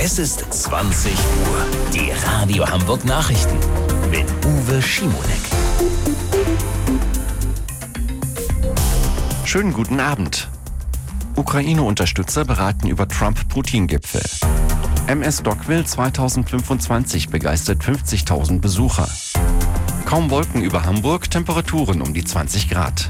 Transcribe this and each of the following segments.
Es ist 20 Uhr. Die Radio Hamburg Nachrichten mit Uwe Schimonek. Schönen guten Abend. Ukraine-Unterstützer beraten über Trump-Putin-Gipfel. MS Dockville 2025 begeistert 50.000 Besucher. Kaum Wolken über Hamburg, Temperaturen um die 20 Grad.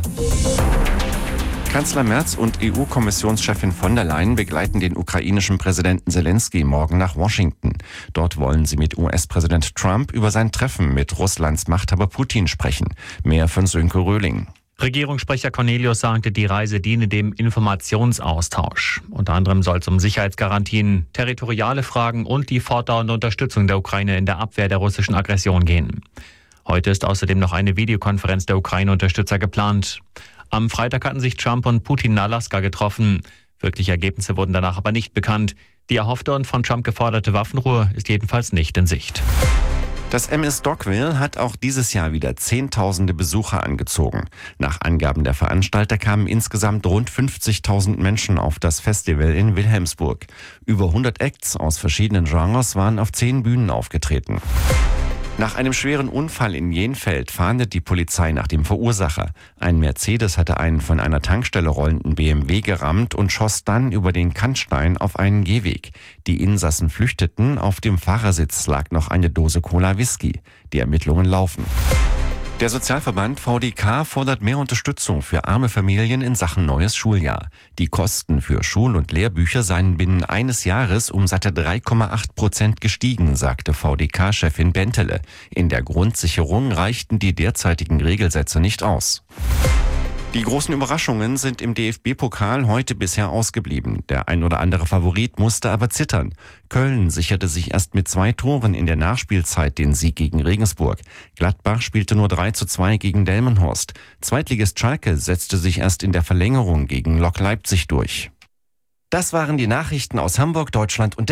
Kanzler Merz und EU-Kommissionschefin von der Leyen begleiten den ukrainischen Präsidenten Zelensky morgen nach Washington. Dort wollen sie mit US-Präsident Trump über sein Treffen mit Russlands Machthaber Putin sprechen. Mehr von Sönke Röhling. Regierungssprecher Cornelius sagte, die Reise diene dem Informationsaustausch. Unter anderem soll es um Sicherheitsgarantien, territoriale Fragen und die fortdauernde Unterstützung der Ukraine in der Abwehr der russischen Aggression gehen. Heute ist außerdem noch eine Videokonferenz der Ukraine-Unterstützer geplant. Am Freitag hatten sich Trump und Putin in Alaska getroffen. Wirkliche Ergebnisse wurden danach aber nicht bekannt. Die erhoffte und von Trump geforderte Waffenruhe ist jedenfalls nicht in Sicht. Das MS Dockville hat auch dieses Jahr wieder Zehntausende Besucher angezogen. Nach Angaben der Veranstalter kamen insgesamt rund 50.000 Menschen auf das Festival in Wilhelmsburg. Über 100 Acts aus verschiedenen Genres waren auf 10 Bühnen aufgetreten. Nach einem schweren Unfall in Jenfeld fahndet die Polizei nach dem Verursacher. Ein Mercedes hatte einen von einer Tankstelle rollenden BMW gerammt und schoss dann über den Kannstein auf einen Gehweg. Die Insassen flüchteten, auf dem Fahrersitz lag noch eine Dose Cola Whisky. Die Ermittlungen laufen. Der Sozialverband VDK fordert mehr Unterstützung für arme Familien in Sachen neues Schuljahr. Die Kosten für Schul- und Lehrbücher seien binnen eines Jahres um satte 3,8% gestiegen, sagte VDK-Chefin Bentele. In der Grundsicherung reichten die derzeitigen Regelsätze nicht aus. Die großen Überraschungen sind im DFB-Pokal heute bisher ausgeblieben. Der ein oder andere Favorit musste aber zittern. Köln sicherte sich erst mit 2 Toren in der Nachspielzeit den Sieg gegen Regensburg. Gladbach spielte nur 3:2 gegen Delmenhorst. Zweitligist Schalke setzte sich erst in der Verlängerung gegen Lok Leipzig durch. Das waren die Nachrichten aus Hamburg, Deutschland und